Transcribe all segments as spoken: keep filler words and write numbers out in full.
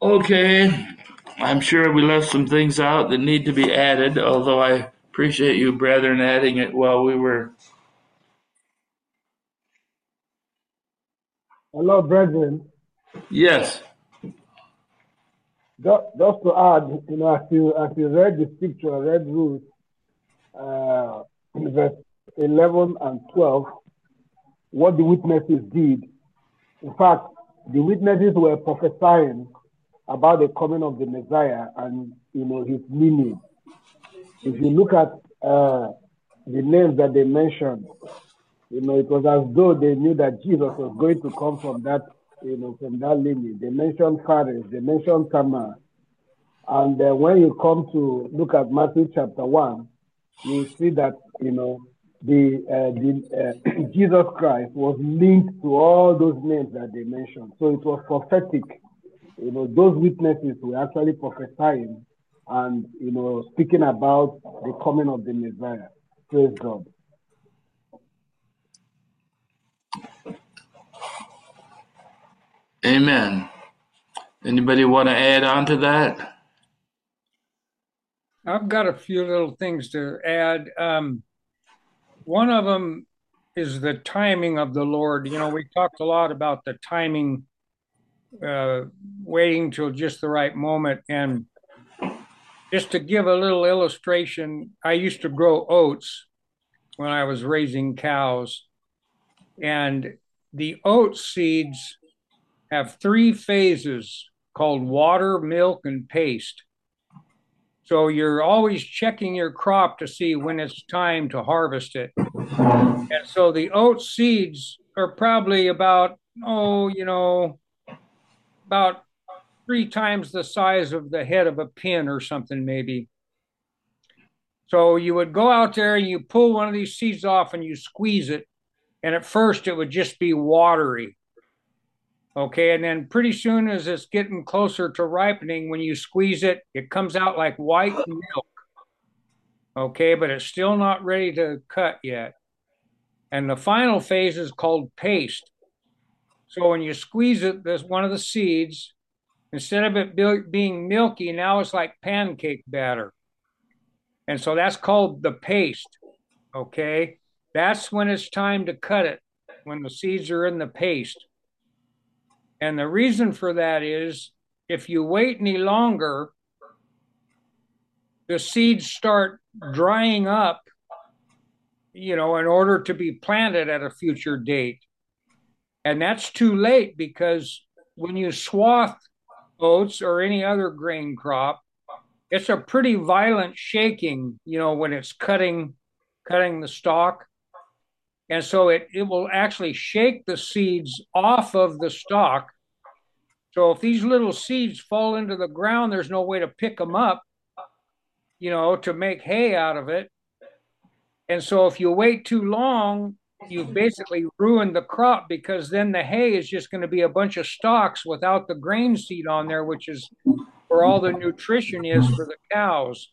Okay, I'm sure we left some things out that need to be added, although I appreciate you, brethren, adding it while we were. Hello, brethren. Yes. Just, just to add, you know, as you as you read the scripture, read Ruth, uh, verse eleven and twelve, what the witnesses did. In fact, the witnesses were prophesying about the coming of the Messiah and you know his lineage. If you look at uh, the names that they mentioned, you know, it was as though they knew that Jesus was going to come from that, you know, from that lineage. They mentioned Phares, they mentioned Tamar. And uh, when you come to look at Matthew chapter one, you see that, you know, the, uh, the uh, Jesus Christ was linked to all those names that they mentioned. So it was prophetic. You know, those witnesses were actually prophesying and, you know, speaking about the coming of the Messiah. Praise God. Amen. Anybody want to add on to that? I've got a few little things to add. Um, one of them is the timing of the Lord. You know, we talked a lot about the timing, uh, waiting till just the right moment. And just to give a little illustration, I used to grow oats when I was raising cows, and the oat seeds have three phases called water, milk, and paste. So you're always checking your crop to see when it's time to harvest it. And so the oat seeds are probably about, oh, you know, about three times the size of the head of a pin or something, maybe. So you would go out there and you pull one of these seeds off and you squeeze it. And at first it would just be watery. Okay. And then pretty soon as it's getting closer to ripening, when you squeeze it, it comes out like white milk. Okay. But it's still not ready to cut yet. And the final phase is called paste. So when you squeeze it, there's one of the seeds, instead of it being milky, now it's like pancake batter. And so that's called the paste. Okay. That's when it's time to cut it, when the seeds are in the paste. And the reason for that is if you wait any longer, the seeds start drying up, you know, in order to be planted at a future date. And that's too late, because when you swath oats or any other grain crop, it's a pretty violent shaking, you know, when it's cutting cutting the stalk. And so it, it will actually shake the seeds off of the stalk. So if these little seeds fall into the ground, there's no way to pick them up, you know, to make hay out of it. And so if you wait too long, you've basically ruined the crop, because then the hay is just going to be a bunch of stalks without the grain seed on there, which is where all the nutrition is for the cows.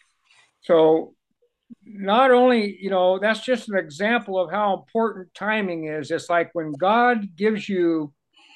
So not only, you know, that's just an example of how important timing is. It's like when God gives you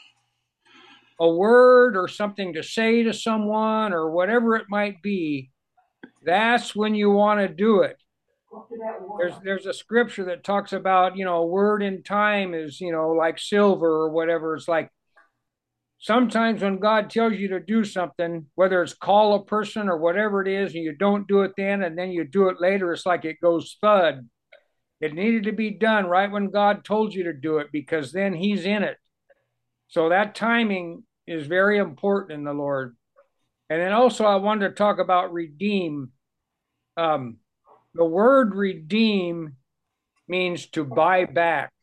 a word or something to say to someone or whatever it might be, that's when you want to do it. There's there's a scripture that talks about, you know, a word in time is, you know, like silver or whatever. It's like sometimes when God tells you to do something, whether it's call a person or whatever it is, and you don't do it then and then you do it later, it's like it goes thud. It needed to be done right when God told you to do it, because then he's in it. So that timing is very important in the Lord. And then also I wanted to talk about redeem. Um, the word redeem means to buy back.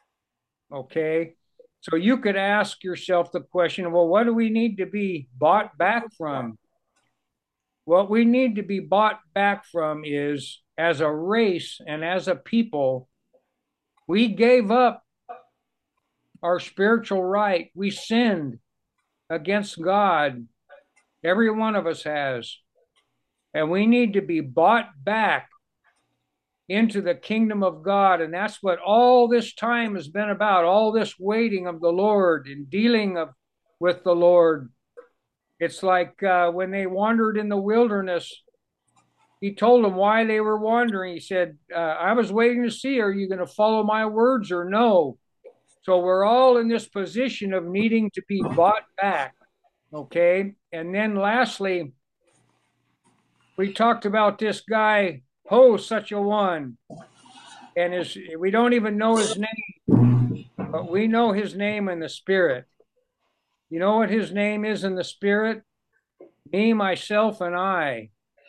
Okay. So you could ask yourself the question, well, what do we need to be bought back from? What we need to be bought back from is, as a race and as a people, we gave up our spiritual right. We sinned against God. Every one of us has. And we need to be bought back into the kingdom of God. And that's what all this time has been about, all this waiting of the Lord and dealing of, with the Lord. It's like uh, when they wandered in the wilderness, he told them why they were wandering. He said, uh, I was waiting to see, are you going to follow my words or no? So we're all in this position of needing to be bought back. Okay. And then lastly, we talked about this guy, Ho, such a one. And his, we don't even know his name, but we know his name in the spirit. You know what his name is in the spirit? Me, myself, and I.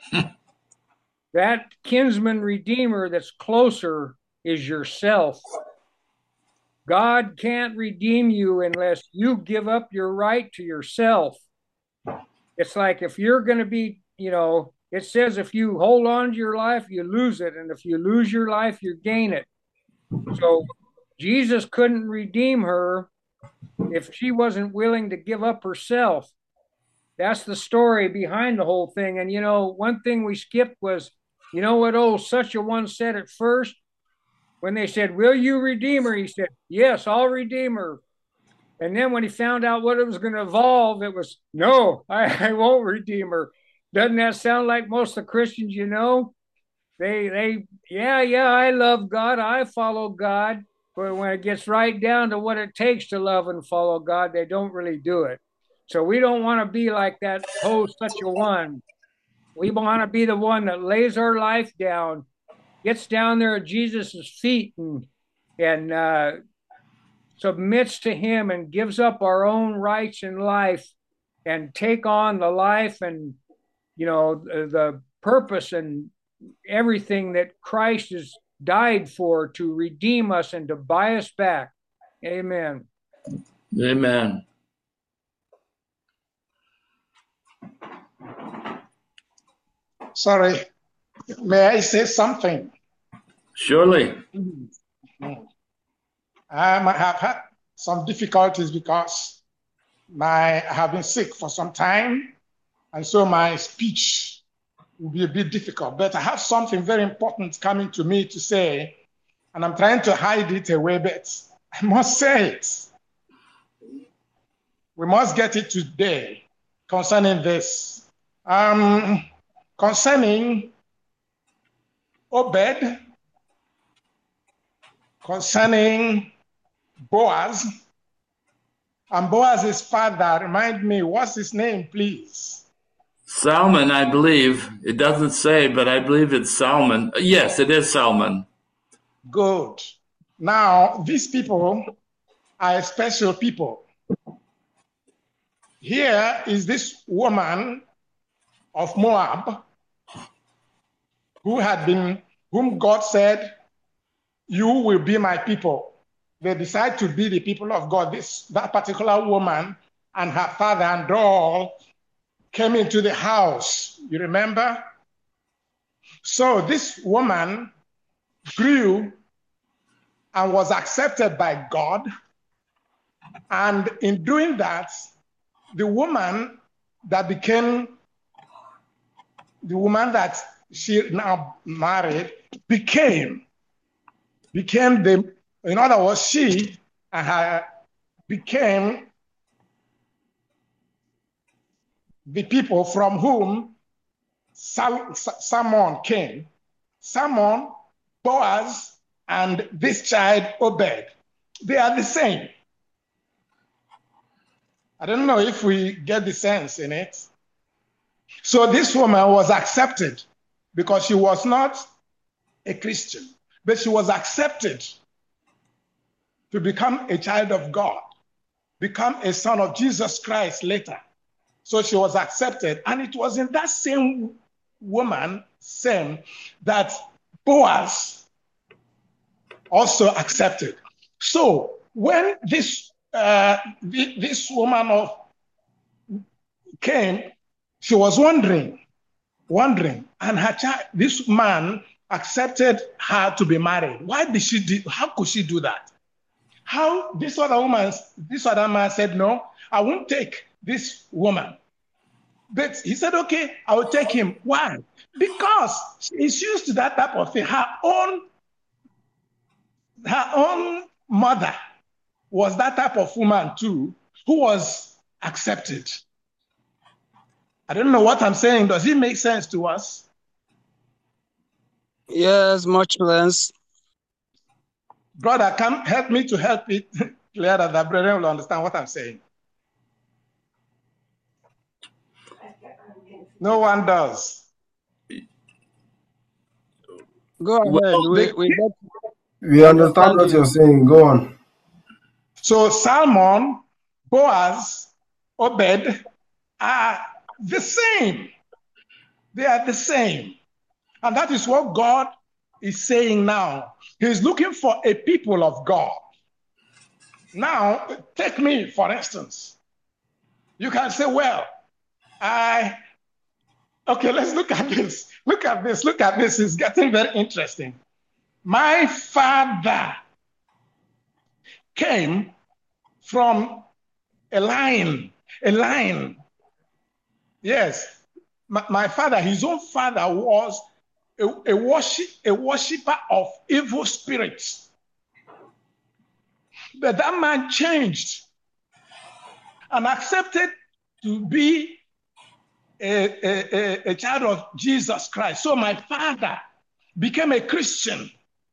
That kinsman redeemer that's closer is yourself. God can't redeem you unless you give up your right to yourself. It's like if you're going to be, you know, it says if you hold on to your life, you lose it. And if you lose your life, you gain it. So Jesus couldn't redeem her if she wasn't willing to give up herself. That's the story behind the whole thing. And, you know, one thing we skipped was, you know what old such a one said at first? When they said, will you redeem her? He said, yes, I'll redeem her. And then when he found out what it was going to evolve, it was, no, I, I won't redeem her. Doesn't that sound like most of the Christians you know? They, they, yeah, yeah, I love God. I follow God. But when it gets right down to what it takes to love and follow God, they don't really do it. So we don't want to be like that, oh, such a one. We want to be the one that lays our life down, gets down there at Jesus' feet and, and uh, submits to him and gives up our own rights in life and take on the life and, you know, the, the purpose and everything that Christ has died for to redeem us and to buy us back. Amen. Amen. Sorry, may I say something? Surely. I might have had some difficulties because my, I have been sick for some time, and so my speech will be a bit difficult. But I have something very important coming to me to say, and I'm trying to hide it away, but I must say it. We must get it today concerning this. Um, concerning Obed, concerning Boaz, and Boaz's father, remind me, what's his name, please? Salmon, I believe. It doesn't say, but I believe it's Salmon. Yes, it is Salmon. Good. Now, these people are special people. Here is this woman of Moab who had been, whom God said, you will be my people. They decide to be the people of God. This, that particular woman and her father and all came into the house. You remember? So this woman grew and was accepted by God. And in doing that, the woman that became the woman that she now married became, became the, in other words, she and her became the people from whom Sal, Salmon came. Salmon, Boaz, and this child Obed, they are the same. I don't know if we get the sense in it. So this woman was accepted because she was not a Christian, but she was accepted to become a child of God, become a son of Jesus Christ later. So she was accepted. And it was in that same woman, same, that Boaz also accepted. So when this uh, this woman of came, she was wondering, wondering, and her child, this man accepted her to be married. Why did she do? How could she do that? How this other woman, this other man said, no, I won't take this woman. But he said, okay, I will take him. Why? Because she's used to that type of thing. Her own, her own mother was that type of woman too, who was accepted. I don't know what I'm saying. Does it make sense to us? Yes, much less. Brother, come help me to help it clear that the brethren will understand what I'm saying. No one does. Go ahead. Well, we, the- we, get, We understand what you're saying. Go on. So Salmon, Boaz, Obed are the same. They are the same. And that is what God is saying now. He's looking for a people of God. Now, take me, for instance. You can say, well, I, okay, let's look at this. Look at this. Look at this. It's getting very interesting. My father came from a line, a line. Yes, my, my father, his own father was a, a, worship, a worshiper of evil spirits. But that man changed and accepted to be a, a, a, a child of Jesus Christ. So my father became a Christian.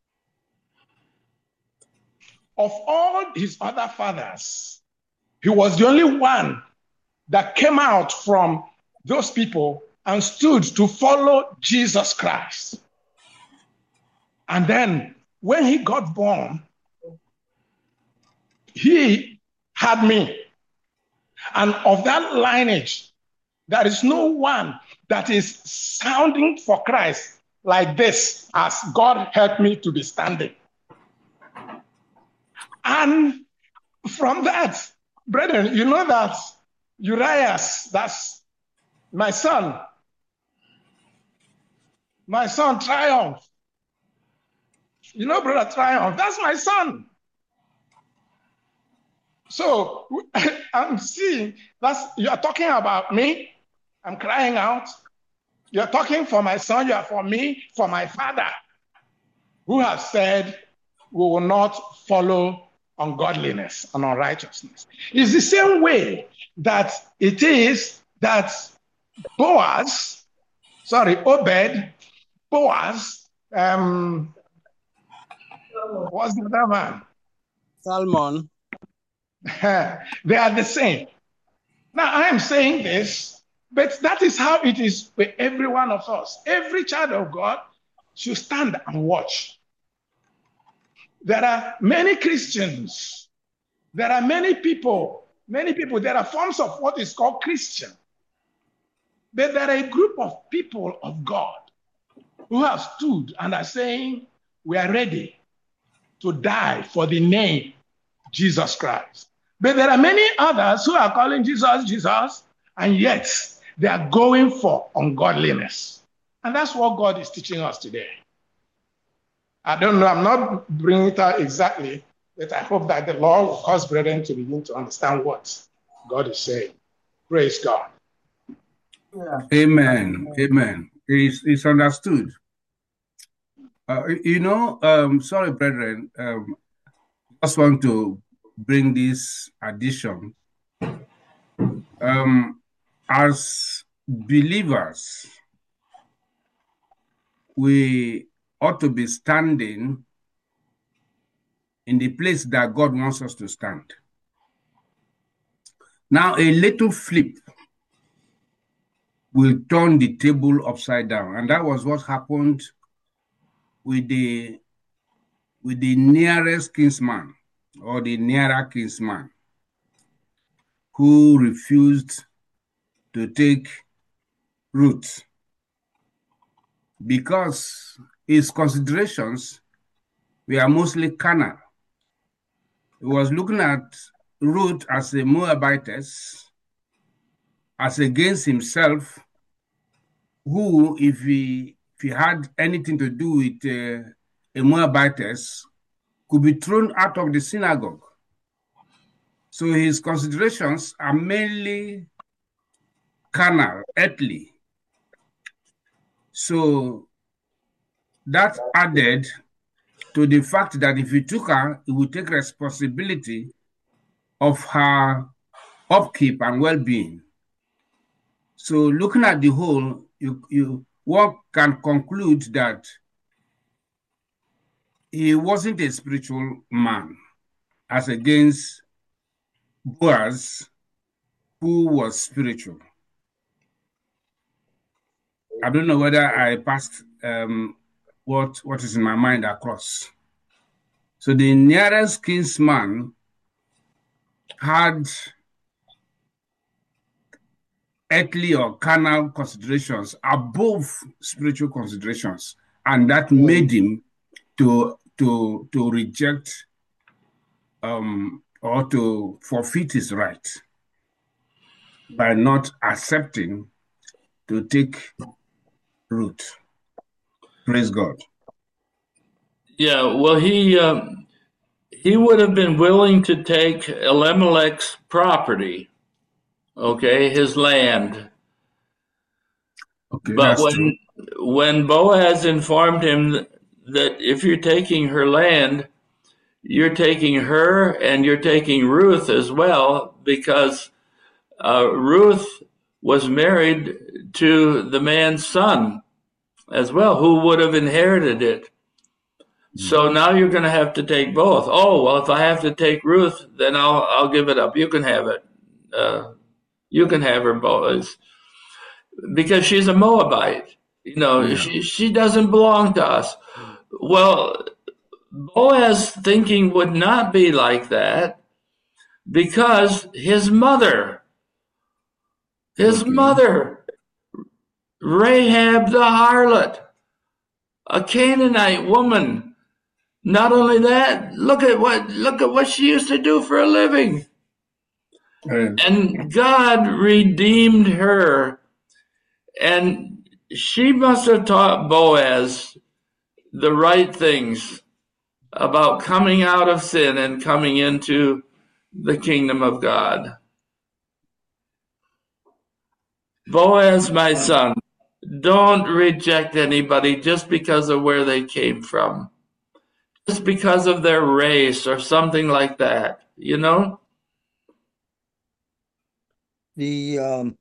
Of all his other fathers, he was the only one that came out from those people and stood to follow Jesus Christ. And then when he got born, he had me. And of that lineage, there is no one that is sounding for Christ like this, as God helped me to be standing. And from that, brethren, you know that Urias, that's my son, my son Triumph. You know, brother Triumph, that's my son. So I'm seeing, that's, you are talking about me. I'm crying out. You're talking for my son, you are for me, for my father, who has said we will not follow ungodliness and unrighteousness. It's the same way that it is that Boaz, sorry, Obed, Boaz, um, what's the other man? Salmon. They are the same. Now, I am saying this, but that is how it is with every one of us. Every child of God should stand and watch. There are many Christians. There are many people, many people. There are forms of what is called Christian. But there are a group of people of God who have stood and are saying, we are ready to die for the name Jesus Christ. But there are many others who are calling Jesus, Jesus, and yet they are going for ungodliness. And that's what God is teaching us today. I don't know, I'm not bringing it out exactly, but I hope that the Lord will cause brethren to begin to understand what God is saying. Praise God. Yeah. Amen. Amen. It's, it's understood. Uh, you know, um, sorry, brethren, um, I just want to bring this addition. Um, as believers, we ought to be standing in the place that God wants us to stand. Now, a little flip will turn the table upside down. And that was what happened with the, with the nearest kinsman, or the nearer kinsman, who refused to take Ruth because his considerations were mostly carnal. He was looking at Ruth as a Moabitess, as against himself, who, if he, if he had anything to do with uh, a Moabitess, could be thrown out of the synagogue. So his considerations are mainly carnal, earthly. So that added to the fact that if he took her, he would take responsibility of her upkeep and well-being. So looking at the whole, you, you one can conclude that he wasn't a spiritual man as against Boaz, who was spiritual. I don't know whether I passed um, what, what is in my mind across. So the nearest kinsman had earthly or carnal considerations above spiritual considerations, and that made him to to to reject um, or to forfeit his right by not accepting to take root. Praise God. Yeah, well, he um, he would have been willing to take Elimelech's property, okay, his land. Okay, But that's when true. when Boaz informed him that if you're taking her land, you're taking her and you're taking Ruth as well, because uh, Ruth was married to the man's son as well, who would have inherited it. So now you're going to have to take both. Oh, well, if I have to take Ruth, then I'll I'll give it up. You can have it. Uh, you can have her, Boaz, because she's a Moabite. You know, Yeah. she she doesn't belong to us. Well, Boaz thinking would not be like that, because his mother, his Okay. mother, Rahab the harlot, a Canaanite woman. Not only that, look at what look at what she used to do for a living. Uh, And God redeemed her. And she must have taught Boaz the right things about coming out of sin and coming into the kingdom of God. Boaz, my son, don't reject anybody just because of where they came from, just because of their race or something like that, you know? The um,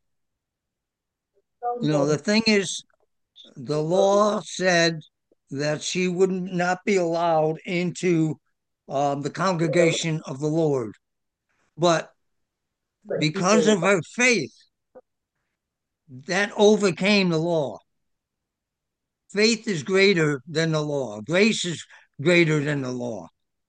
you know, the thing is, the law said that she would not be allowed into um, the congregation of the Lord, but because of her faith, that overcame the law. Faith is greater than the law. Grace is greater than the law.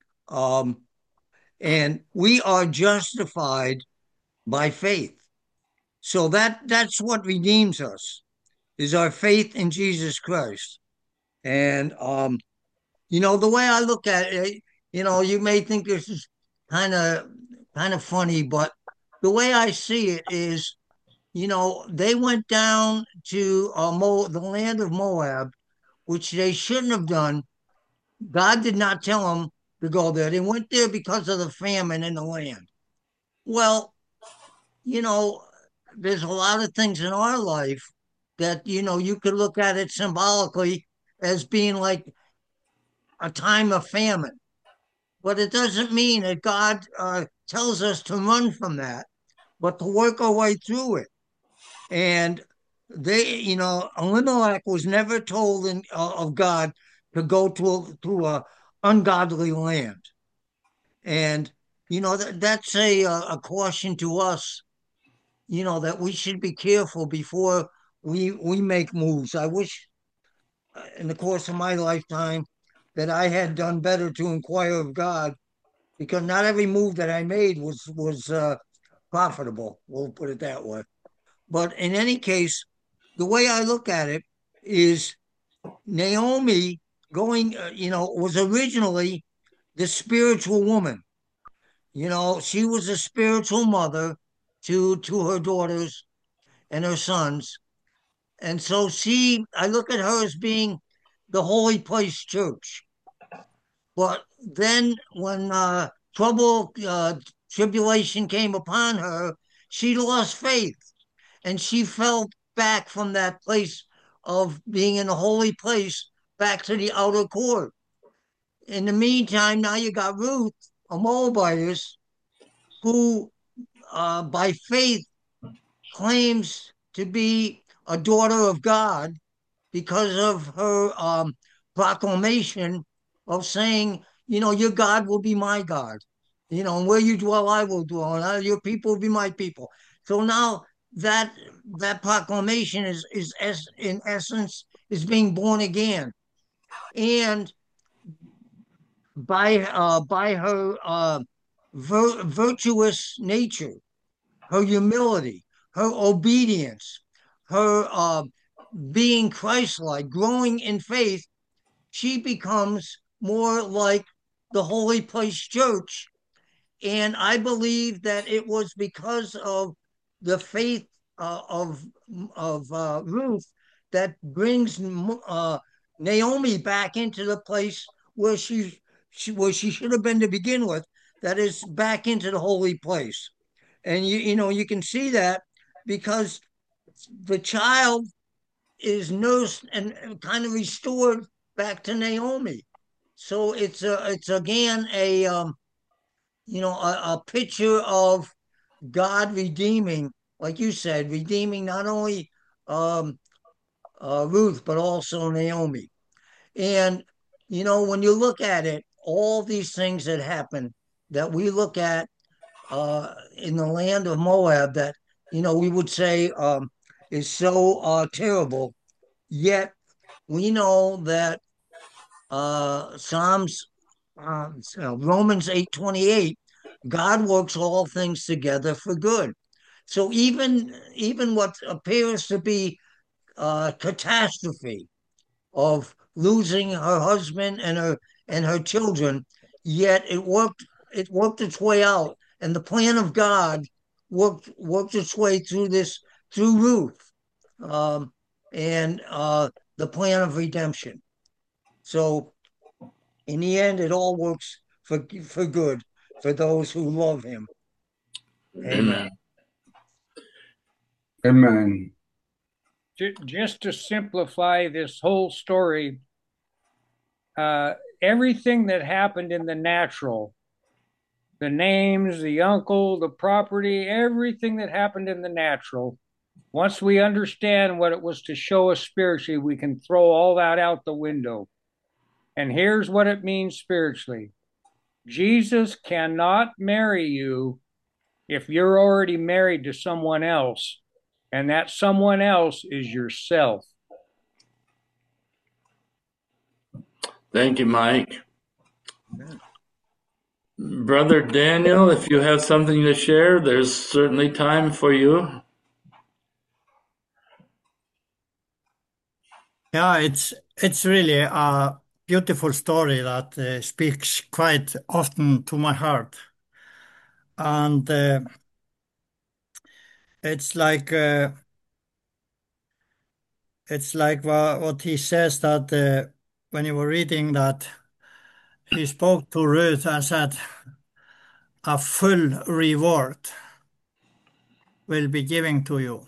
Um, and we are justified by faith. So that that's what redeems us, is our faith in Jesus Christ. And um, you know, the way I look at it, you know, you may think this is kind of kind of funny, but the way I see it is, you know, they went down to uh, Mo, the land of Moab, which they shouldn't have done. God did not tell them to go there. They went there because of the famine in the land. Well, you know, there's a lot of things in our life that, you know, you could look at it symbolically as being like a time of famine. But it doesn't mean that God uh, tells us to run from that, but to work our way through it. And they, you know, Elimelech was never told in, uh, of God to go to a, to a ungodly land. And, you know, that, that's a, a caution to us, you know, that we should be careful before we, we make moves. I wish uh, in the course of my lifetime that I had done better to inquire of God, because not every move that I made was, was uh, profitable. We'll put it that way. But in any case, the way I look at it is Naomi going, uh, you know, was originally the spiritual woman. You know, she was a spiritual mother to to her daughters and her sons. And so she, I look at her as being the holy place church. But then when uh, trouble, uh, tribulation came upon her, she lost faith, and she fell back from that place of being in a holy place back to the outer court. In the meantime, now you got Ruth, a Moabitess, who uh, by faith claims to be a daughter of God because of her um, proclamation of saying, you know, your God will be my God. You know, and where you dwell, I will dwell, and your people will be my people. So now that that proclamation is is as in essence is being born again, and by uh by her uh vir- virtuous nature, her humility, her obedience, her uh being Christ-like, growing in faith, she becomes more like the Holy Place Church. And I believe that it was because of the faith uh, of of uh, Ruth that brings uh, Naomi back into the place where she, she where she should have been to begin with. That is back into the holy place, and you you know you can see that because the child is nursed and kind of restored back to Naomi. So it's a it's again a um, you know a, a picture of God redeeming, like you said, redeeming not only um, uh, Ruth but also Naomi. And you know when you look at it, all these things that happen that we look at uh, in the land of Moab that you know we would say um, is so uh, terrible. Yet we know that uh, Psalms, uh, so Romans eight twenty eight, God works all things together for good. So even even what appears to be a catastrophe of losing her husband and her and her children, yet it worked it worked its way out, and the plan of God worked worked its way through this through Ruth, um, and uh, the plan of redemption. So in the end, it all works for for good for those who love Him. Amen. Amen. Just to simplify this whole story, uh, everything that happened in the natural, the names, the uncle, the property, everything that happened in the natural, once we understand what it was to show us spiritually, we can throw all that out the window. And here's what it means spiritually. Jesus cannot marry you if you're already married to someone else, and that someone else is yourself. Thank you, Mike. Brother Daniel, if you have something to share, there's certainly time for you. Yeah, it's it's really a beautiful story that uh, speaks quite often to my heart, and uh, it's like uh, it's like what, what he says that uh, when you were reading that he spoke to Ruth and said, "A full reward will be given to you,"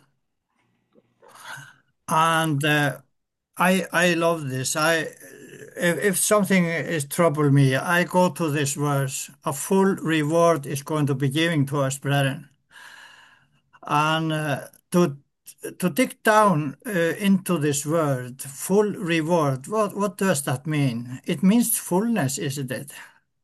and uh, I I love this. I if, if something is trouble me, I go to this verse. A full reward is going to be given to us, brethren. And uh, to to dig down uh, into this word, full reward. What what does that mean? It means fullness, isn't it?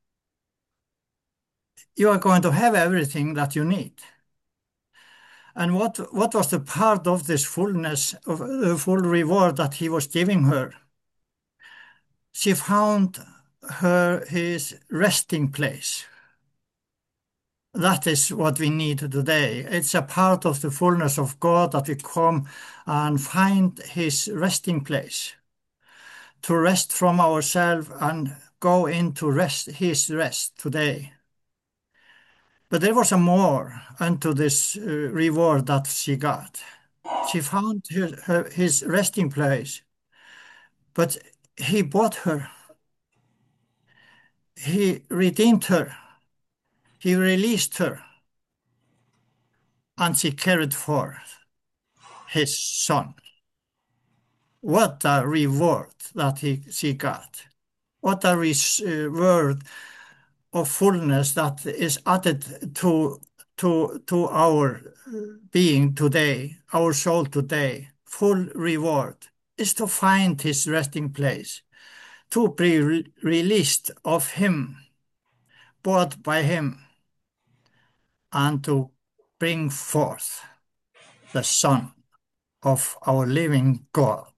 You are going to have everything that you need. And what what was the part of this fullness of the full reward that he was giving her? She found her his resting place. That is what we need today. It's a part of the fullness of God that we come and find his resting place, to rest from ourselves and go into rest, his rest today. But there was a more unto this uh, reward that she got. She found her, her, his resting place, but he bought her. He redeemed her. He released her, and she carried forth his son. What a reward that he, she got. What a reward of fullness that is added to to, to our being today, our soul today, full reward, is to find his resting place, to be re- released of him, bought by him, and to bring forth the Son of our living God.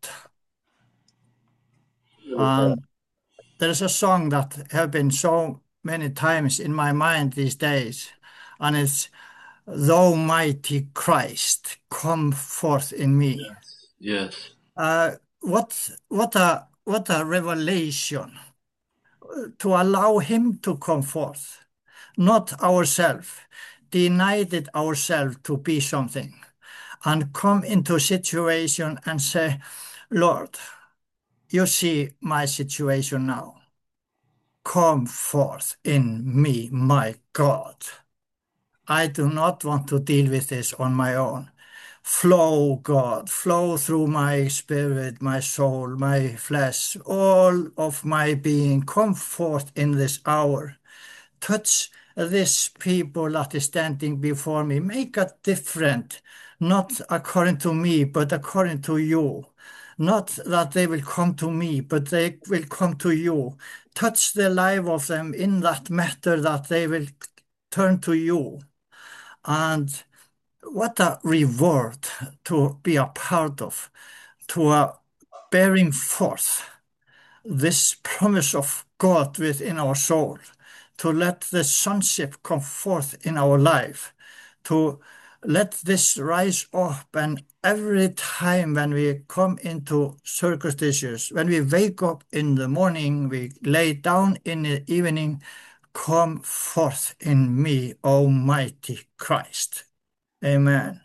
And there's a song that have been so many times in my mind these days, and it's "Thou mighty Christ, come forth in me." Yes. Uh, what what a what a revelation to allow him to come forth, not ourselves, denied it ourselves to be something, and come into a situation and say, Lord, you see my situation now. Come forth in me, my God. I do not want to deal with this on my own. Flow, God, flow through my spirit, my soul, my flesh, all of my being. Come forth in this hour. Touch this people that is standing before me. Make a difference, not according to me, but according to you. Not that they will come to me, but they will come to you. Touch the life of them in that matter that they will turn to you. And what a reward to be a part of, to uh, bearing forth this promise of God within our soul, to let the sonship come forth in our life, to let this rise up. And every time when we come into circumstances, when we wake up in the morning, we lay down in the evening, come forth in me, Almighty Christ. Amen.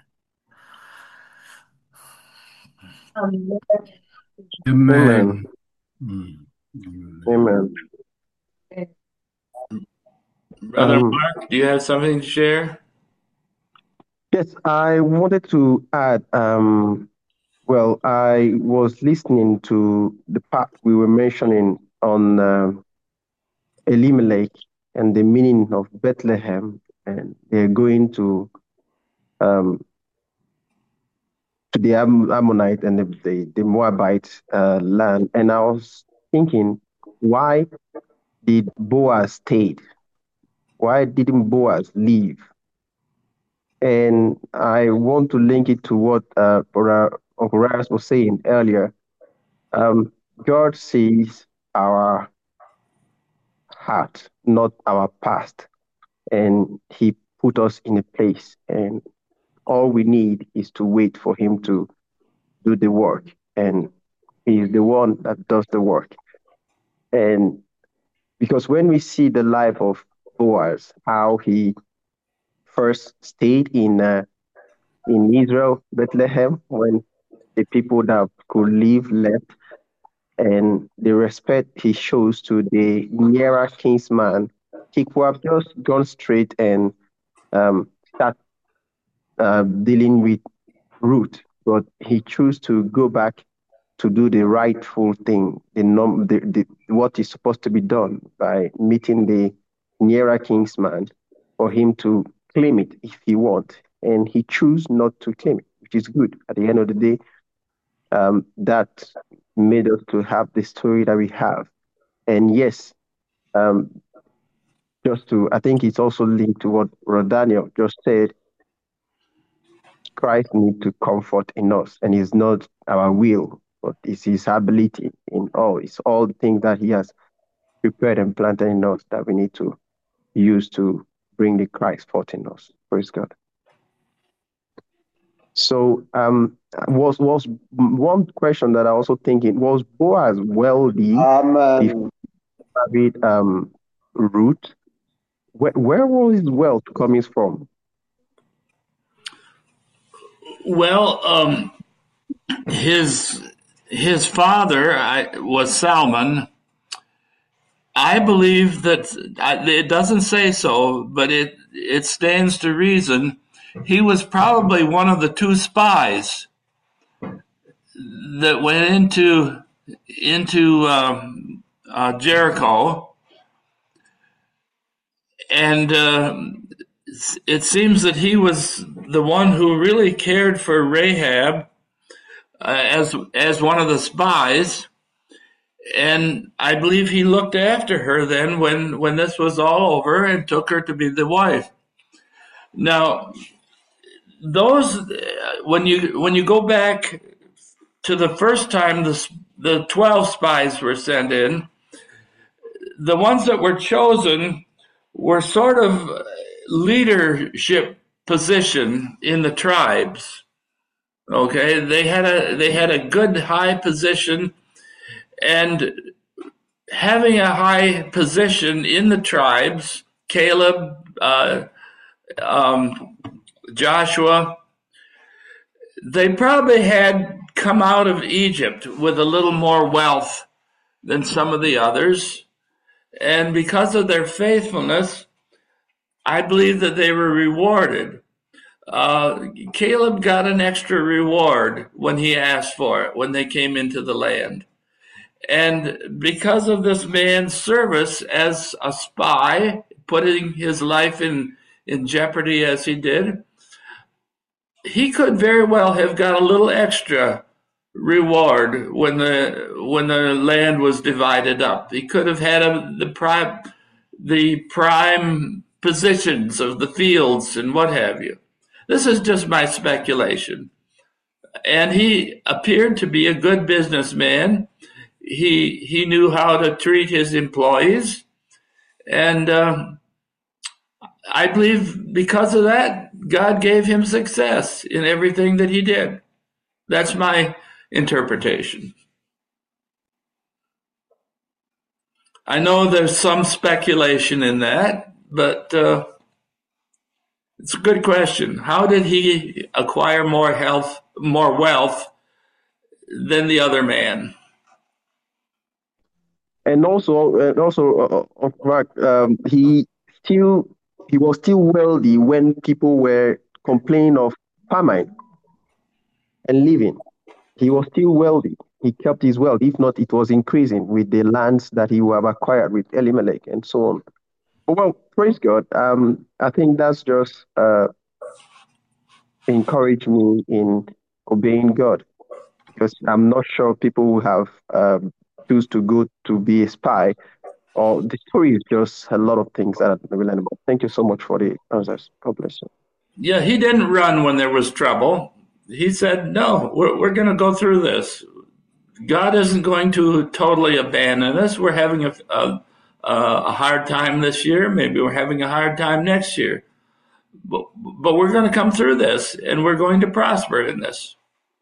Amen. Amen. Amen. Brother Um, Mark, do you have something to share? yes, I wanted to add. Um, well, I was listening to the part we were mentioning on uh, Elimelech and the meaning of Bethlehem, and they're going to um, to the Am- Ammonite and the, the, the Moabite uh, land. And I was thinking, why did Boaz stay? Why didn't Boaz leave? And I want to link it to what uh, Brother Uncle Ras was saying earlier. Um, God sees our heart, not our past. And he put us in a place. And all we need is to wait for him to do the work. And he is the one that does the work. And because when we see the life of Boaz, how he first stayed in uh, in Israel, Bethlehem, when the people that could live left, and the respect he shows to the nearer kinsman, he could have just gone straight and um, start uh, dealing with Ruth, but he chose to go back to do the rightful thing, the, norm, the, the what is supposed to be done by meeting the nearer kinsman for him to claim it if he wants. And he chose not to claim it, which is good. At the end of the day, um, that made us to have the story that we have. And yes, um, just to, I think it's also linked to what Rodaniel just said. Christ needs to comfort in us, and it's not our will, but it's his ability in all. It's all the things that he has prepared and planted in us that we need to use to bring the Christ forth in us. Praise God. So, um, was was one question that I also thinking, was Boaz wealthy before he married um Ruth? Where where was his wealth coming from? Well, um, his his father I, was Salmon. I believe that I, it doesn't say so, but it it stands to reason. He was probably one of the two spies that went into into um, uh, Jericho, and uh, it seems that he was the one who really cared for Rahab uh, as as one of the spies, and I believe he looked after her then when when this was all over and took her to be the wife. Now, those when you when you go back to the first time the the twelve spies were sent in, the ones that were chosen were sort of leadership position in the tribes. Okay, they had a they had a good high position, and having a high position in the tribes, Caleb, uh, um, Joshua, they probably had come out of Egypt with a little more wealth than some of the others, and because of their faithfulness, I believe that they were rewarded. Uh, Caleb got an extra reward when he asked for it, when they came into the land. And because of this man's service as a spy, putting his life in, in jeopardy as he did, he could very well have got a little extra reward when the when the land was divided up. He could have had a, the prime the prime positions of the fields and what have you. This is just my speculation. And he appeared to be a good businessman. He he knew how to treat his employees, and uh, I believe because of that, God gave him success in everything that he did. That's my interpretation. I know there's some speculation in that, but uh, it's a good question. How did he acquire more health, more wealth than the other man? And also, and also, uh, uh, um, he still he was still wealthy when people were complaining of famine and living. He was still wealthy. He kept his wealth. If not, it was increasing with the lands that he would have acquired with Elimelech and so on. Well, praise God. Um, I think that's just uh, encouraged me in obeying God, because I'm not sure people who have um, choose to go to be a spy, or the story is just a lot of things that we learn about. Thank you so much for the answers. God bless you. Yeah, he didn't run when there was trouble. He said, no, we're, we're going to go through this. God isn't going to totally abandon us. We're having a, a, a hard time this year. Maybe we're having a hard time next year. But, but we're going to come through this, and we're going to prosper in this.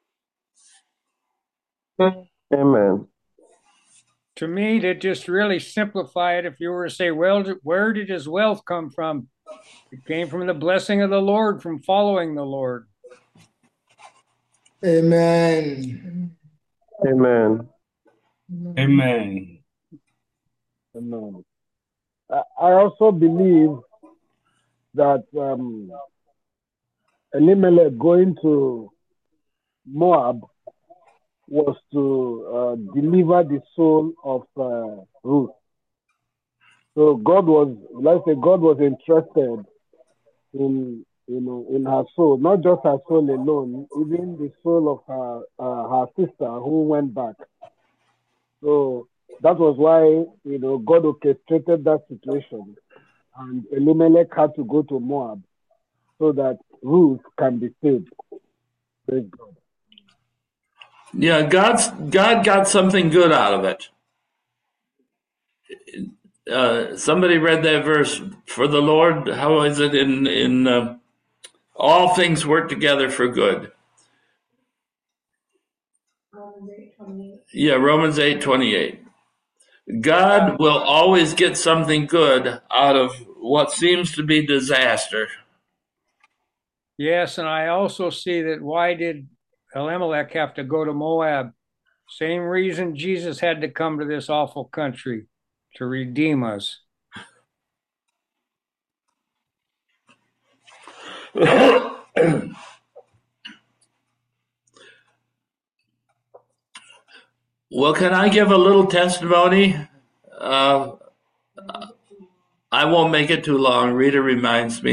Amen. To me, to just really simplify it, if you were to say, well, where did his wealth come from? It came from the blessing of the Lord, from following the Lord. Amen. Amen. Amen. Amen. I I also believe that um, Elimelech going to Moab was to uh, deliver the soul of uh, Ruth. So God was, like I say, God was interested in, you know, in her soul, not just her soul alone, even the soul of her uh, her sister who went back. So that was why, you know, God orchestrated that situation, and Elimelech had to go to Moab so that Ruth can be saved. Praise God. Yeah, God's God got something good out of it. Uh, somebody read that verse, for the Lord, how is it in in uh, all things work together for good? Romans eight twenty-eight. Yeah, Romans eight twenty-eight. God will always get something good out of what seems to be disaster. Yes, and I also see that why did Elimelech have to go to Moab? Same reason Jesus had to come to this awful country, to redeem us. Well, can I give a little testimony? Uh, I won't make it too long. Rita reminds me.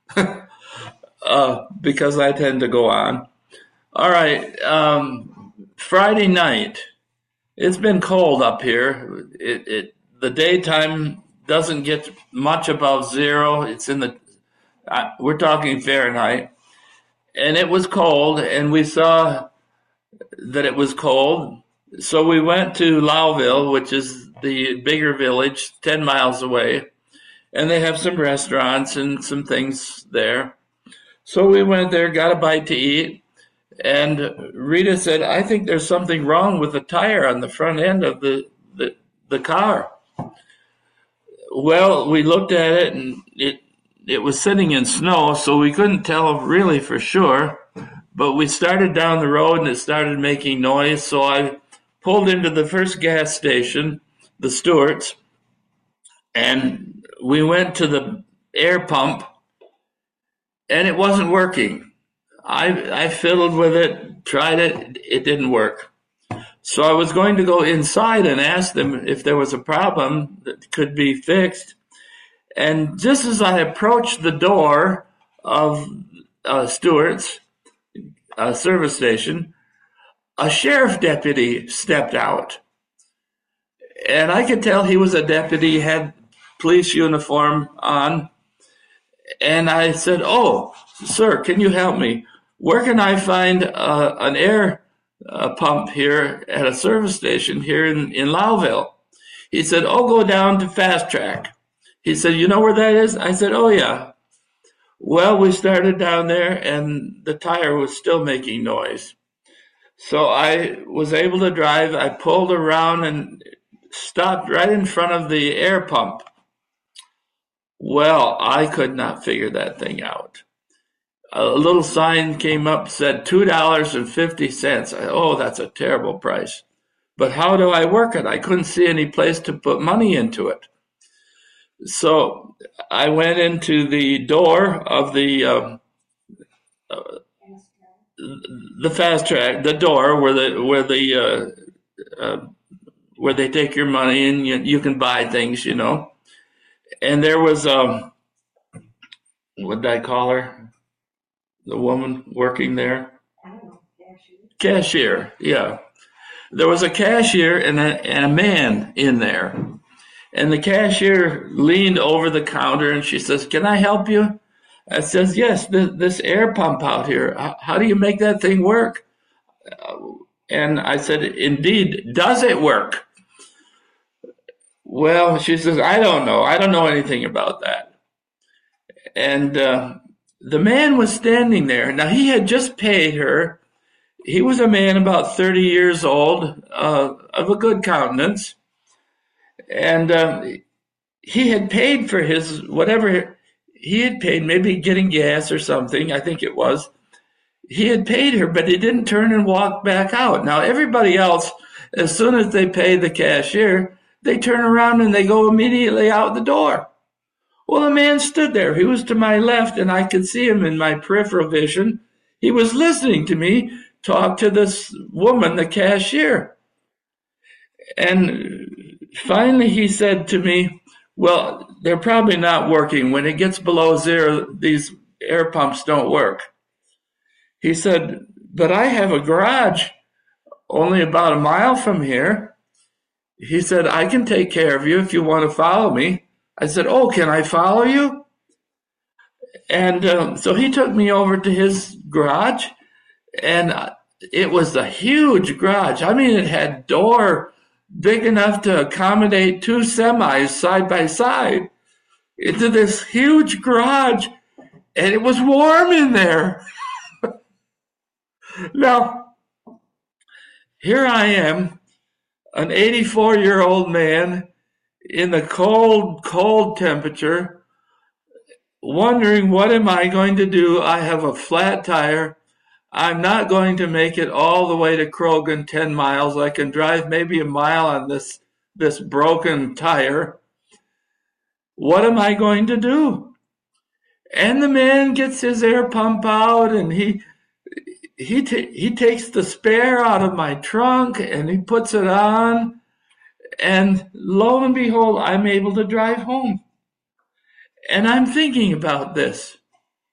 uh, because I tend to go on. All right, um, Friday night. It's been cold up here. It, it the daytime doesn't get much above zero. It's in the uh, we're talking Fahrenheit, and it was cold, and we saw that it was cold. So we went to Lowville, which is the bigger village, ten miles away, and they have some restaurants and some things there. So we went there, got a bite to eat, and Rita said, I think there's something wrong with the tire on the front end of the, the, the car. Well, we looked at it, and it it was sitting in snow, so we couldn't tell really for sure. But we started down the road, and it started making noise, so I pulled into the first gas station, the Stewart's, and we went to the air pump, and it wasn't working. I I fiddled with it, tried it, it didn't work. So I was going to go inside and ask them if there was a problem that could be fixed. And just as I approached the door of uh, Stewart's uh, service station, a sheriff deputy stepped out. And I could tell he was a deputy, had police uniform on. And I said, oh, sir, can you help me? Where can I find uh, an air uh, pump here at a service station here in, in Lowville? He said, oh, go down to Fast Track. He said, you know where that is? I said, oh, yeah. Well, we started down there, and the tire was still making noise. So I was able to drive. I pulled around and stopped right in front of the air pump. Well, I could not figure that thing out. A little sign came up, said two dollars and fifty cents. I, oh, that's a terrible price. But how do I work it? I couldn't see any place to put money into it. So I went into the door of the um, uh, the Fast Track, the door where the where the uh, uh, where they take your money and you, you can buy things, you know. And there was um, what did I call her? The woman working there? I don't know, cashier. Cashier, yeah. There was a cashier and a, and a man in there. And the cashier leaned over the counter and she says, can I help you? I says, yes, this, this air pump out here, how, how do you make that thing work? Uh, and I said, indeed, does it work? Well, she says, I don't know. I don't know anything about that. And uh, the man was standing there. Now, he had just paid her. He was a man about thirty years old, uh, of a good countenance. And um, he had paid for his, whatever he had paid, maybe getting gas or something, I think it was. He had paid her, but he didn't turn and walk back out. Now, everybody else, as soon as they pay the cashier, they turn around and they go immediately out the door. Well, the man stood there. He was to my left, and I could see him in my peripheral vision. He was listening to me talk to this woman, the cashier. And finally, he said to me, well, they're probably not working. When it gets below zero, these air pumps don't work. He said, but I have a garage only about a mile from here. He said, I can take care of you if you want to follow me. I said, oh, can I follow you? And um, so he took me over to his garage, and it was a huge garage. I mean, it had door big enough to accommodate two semis side by side into this huge garage, and it was warm in there. Now, here I am, an eighty-four-year-old man in the cold, cold temperature, wondering what am I going to do? I have a flat tire. I'm not going to make it all the way to Croghan, ten miles. I can drive maybe a mile on this, this broken tire. What am I going to do? And the man gets his air pump out, and he he ta- he takes the spare out of my trunk, and he puts it on. And lo and behold, I'm able to drive home. And I'm thinking about this.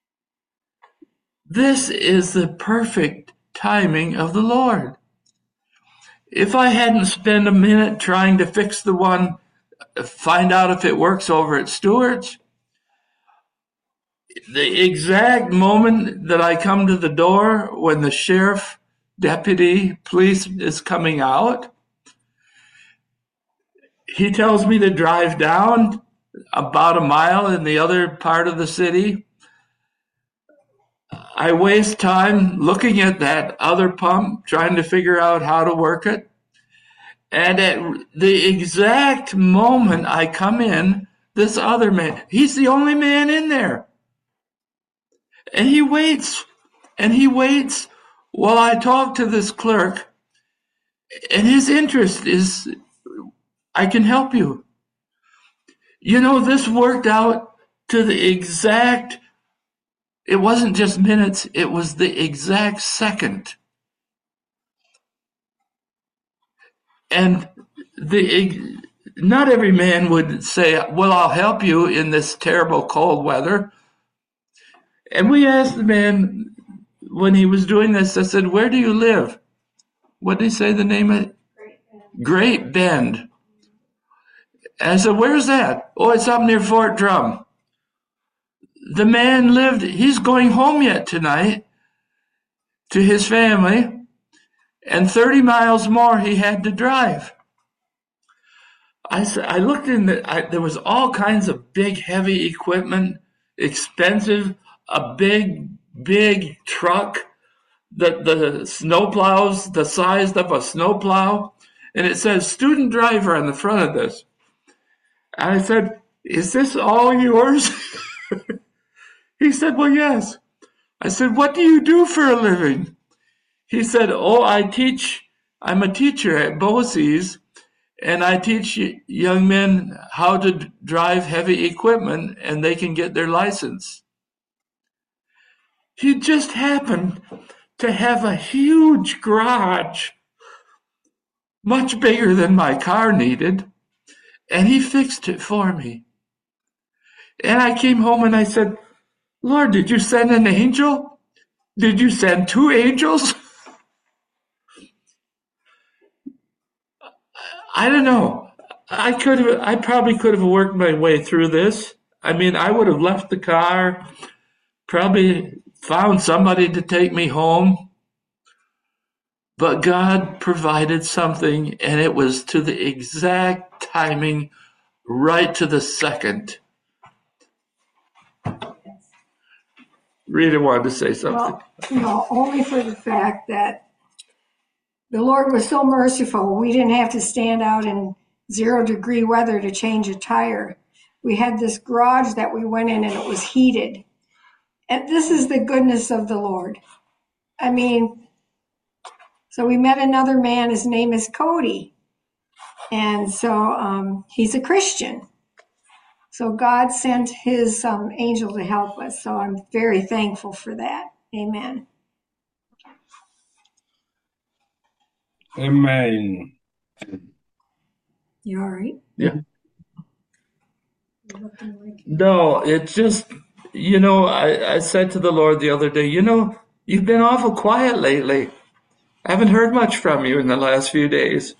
This is the perfect timing of the Lord. If I hadn't spent a minute trying to fix the one, find out if it works over at Stewart's, the exact moment that I come to the door when the sheriff, deputy, police is coming out, he tells me to drive down about a mile in the other part of the city. I waste time looking at that other pump, trying to figure out how to work it. And at the exact moment I come in, this other man, he's the only man in there. And he waits, and he waits while I talk to this clerk. And his interest is, I can help you. You know, this worked out to the exact, it wasn't just minutes, it was the exact second. And the not every man would say, well, I'll help you in this terrible cold weather. And we asked the man when he was doing this, I said, where do you live? What did he say the name of it? Great Bend. And I said, where's that? Oh, it's up near Fort Drum. The man lived, he's going home yet tonight to his family, and thirty miles more he had to drive. I said, I looked in, the, I, there was all kinds of big, heavy equipment, expensive, a big, big truck, the, the snow plows, the size of a snow plow, and it says student driver on the front of this. And I said, is this all yours? He said, well, yes. I said, what do you do for a living? He said, oh, I teach, I'm a teacher at BOCES, and I teach young men how to drive heavy equipment, and they can get their license. He just happened to have a huge garage, much bigger than my car needed, and he fixed it for me. And I came home and I said, Lord, did you send an angel? Did you send two angels? I don't know. I could have, I probably could have worked my way through this. I mean, I would have left the car, probably found somebody to take me home. But God provided something, and it was to the exact timing, right to the second. Rita wanted to say something. Well, no, only for the fact that the Lord was so merciful. We didn't have to stand out in zero degree weather to change a tire. We had this garage that we went in and it was heated. And this is the goodness of the Lord. I mean, so we met another man, his name is Cody. And so um, he's a Christian. So God sent his um, angel to help us. So I'm very thankful for that. Amen. Amen. You all right? Yeah. No, it's just, you know, I, I said to the Lord the other day, you know, you've been awful quiet lately. I haven't heard much from you in the last few days.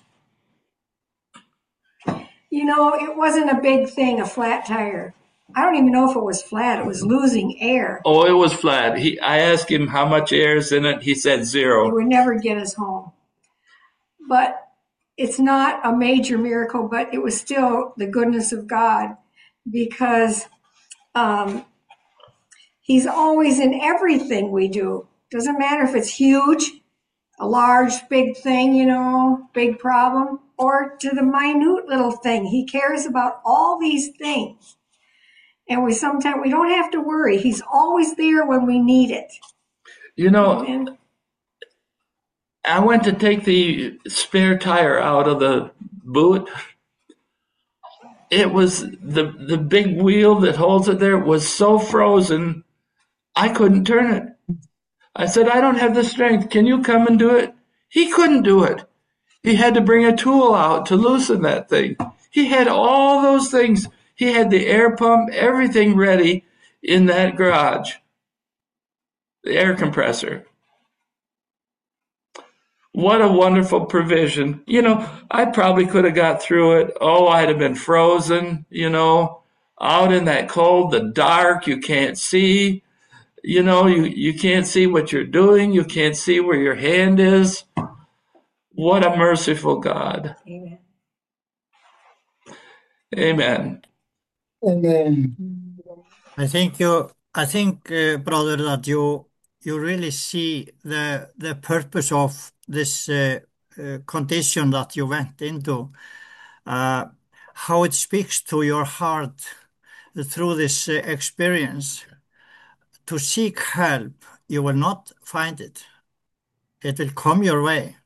You know, it wasn't a big thing, a flat tire. I don't even know if it was flat. It was losing air. Oh, it was flat. He, I asked him how much air is in it. He said zero. It would never get us home. But it's not a major miracle, but it was still the goodness of God, because um, he's always in everything we do. Doesn't matter if it's huge, a large, big thing, you know, big problem, or to the minute little thing. He cares about all these things. And we sometimes, we don't have to worry. He's always there when we need it. You know, Amen. I went to take the spare tire out of the boot. It was, the, the big wheel that holds it there was so frozen, I couldn't turn it. I said, I don't have the strength. Can you come and do it? He couldn't do it. He had to bring a tool out to loosen that thing. He had all those things. He had the air pump, everything ready in that garage. the air compressor. What a wonderful provision. You know, I probably could have got through it. Oh, I'd have been frozen, you know, out in that cold, the dark, you can't see. You know, you, you can't see what you're doing. You can't see where your hand is. What a merciful God. Amen. Amen. Amen. I think you, I think, uh, brother, that you you really see the the purpose of this uh, uh, condition that you went into, uh, how it speaks to your heart through this uh, experience. To seek help, you will not find it. It will come your way.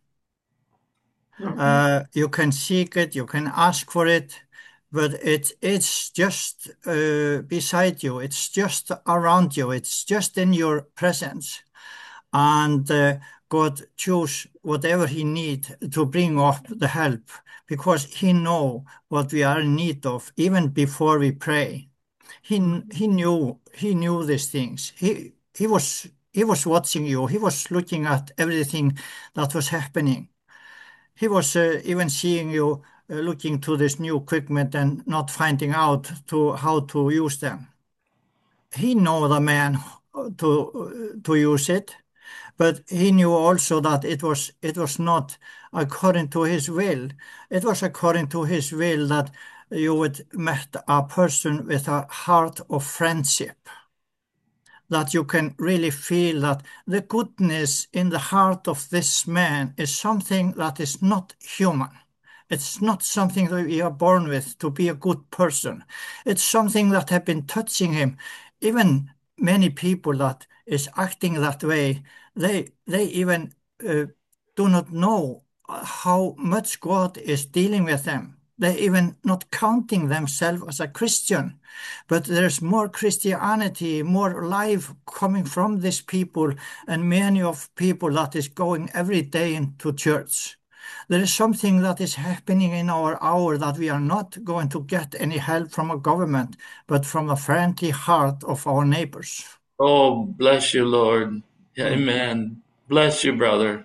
Uh, you can seek it, you can ask for it, but it it's just uh, beside you. It's just around you. It's just in your presence. And uh, God choose whatever He need to bring up the help, because He know what we are in need of even before we pray. He he knew he knew these things. He he was he was watching you. He was looking at everything that was happening. He was uh, even seeing you uh, looking to this new equipment and not finding out to how to use them. He knew the man to uh, to use it, but he knew also that it was it was not according to his will. It was according to his will that you would meet a person with a heart of friendship, that you can really feel that the goodness in the heart of this man is something that is not human. It's not something that we are born with to be a good person. It's something that has been touching him. Even many people that is acting that way, they they even uh, do not know how much God is dealing with them. They even not counting themselves as a Christian, but there's more Christianity, more life coming from these people, and many of people that is going every day into church. There is something that is happening in our hour that we are not going to get any help from a government, but from a friendly heart of our neighbors. Oh, bless you, Lord. Amen. Bless you, brother.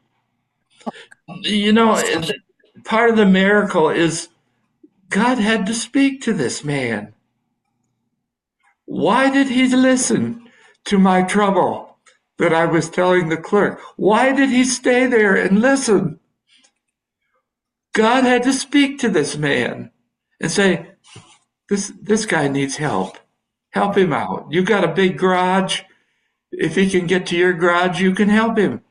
You know, part of the miracle is God had to speak to this man. Why did he listen to my trouble that I was telling the clerk? Why did he stay there and listen? God had to speak to this man and say, this, this guy needs help. Help him out. You got a big garage. If he can get to your garage, you can help him.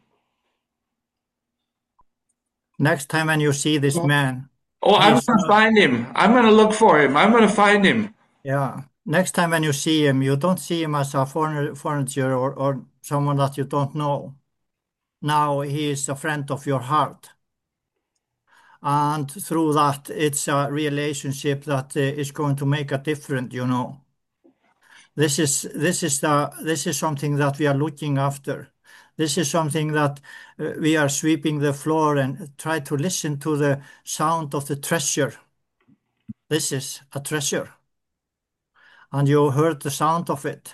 Next time when you see this man. Oh, I'm going to find him. I'm going to look for him. I'm going to find him. Yeah. Next time when you see him, you don't see him as a foreigner, furniture or, or someone that you don't know. Now he is a friend of your heart. And through that, it's a relationship that uh, is going to make a difference, you know. This is this is the this is something that we are looking after. This is something that uh, we are sweeping the floor and try to listen to the sound of the treasure. This is a treasure. And you heard the sound of it.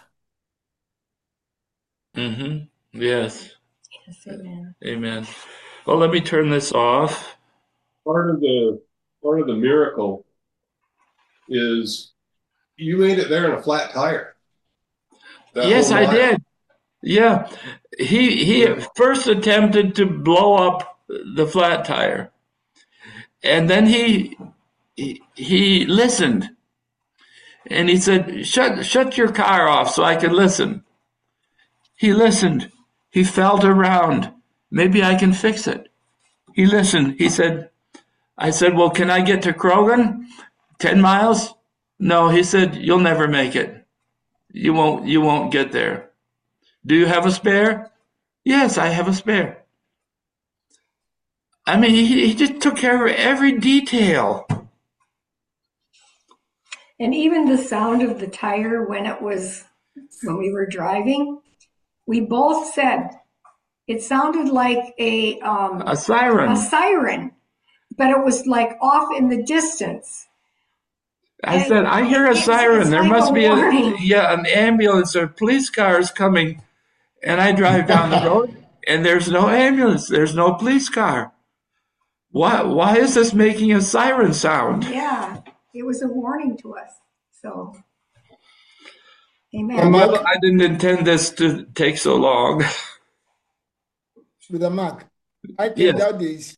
Mm-hmm. Yes. Yes, amen. Amen. Well, let me turn this off. Part of the part of the miracle is you made it there in a flat tire. That Yes, whole I mile. did. Yeah. He he Yeah. first attempted to blow up the flat tire. And then he he, he listened. And he said, shut shut your car off so I can listen. He listened. He felt around. Maybe I can fix it. He listened. He said, I said, well, can I get to Krogan? Ten miles? No, he said, you'll never make it. You won't you won't get there. Do you have a spare? Yes, I have a spare. I mean, he, he just took care of every detail. And even the sound of the tire when it was, when we were driving, we both said it sounded like a, um, A siren. a siren, but it was like off in the distance. I And said, I hear a it's- siren. it's There like must a be a warning. yeah, an ambulance or police cars coming. and I drive down the road, and there's no ambulance. There's no police car. Why, why is this making a siren sound? Yeah, it was a warning to us. So, amen. Brother Well, Mark, I didn't intend this to take so long. Brother Mark, I think Yes. that is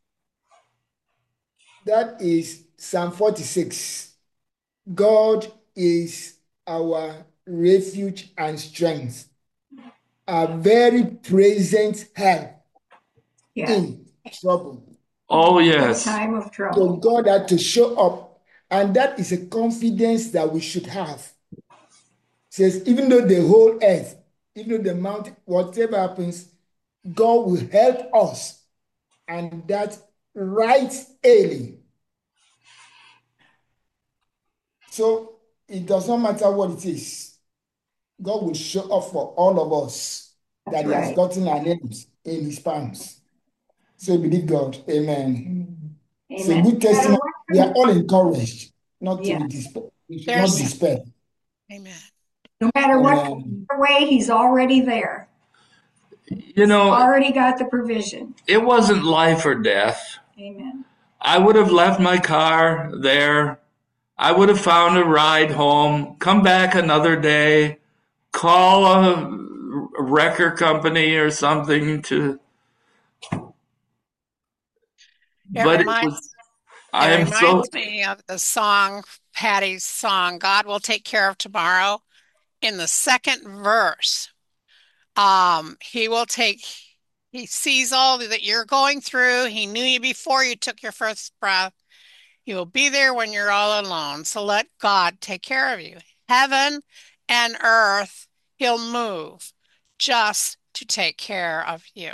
that is Psalm forty-six. God is our refuge and strength, a very present help Yeah, in trouble. Oh, in yes. time of So trouble. God had to show up, and that is a confidence that we should have. Says, even though the whole earth, even though the mountain, whatever happens, God will help us, and that right early. So it does not matter what it is. God will show up for all of us That's that He has right. gotten our names in His palms. So believe God. Amen. It's a Amen. good No matter testimony. what We are comes, all encouraged not to yeah, be despair. We should not There's, despair. amen. no matter what comes Amen. our way, he's already there. You know, Already got the provision. it wasn't life or death. Amen. I would have left my car there. I would have found a ride home, come back another day, call a wrecker company or something to, It but it reminds was, it I am so, reminds me of the song, Patty's song, God Will Take Care of Tomorrow. In the second verse, um, he will take, he sees all that you're going through. He knew you before you took your first breath. He will be there when you're all alone. So let God take care of you. Heaven and earth, he'll move just to take care of you.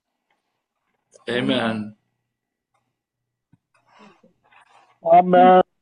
amen. Amen.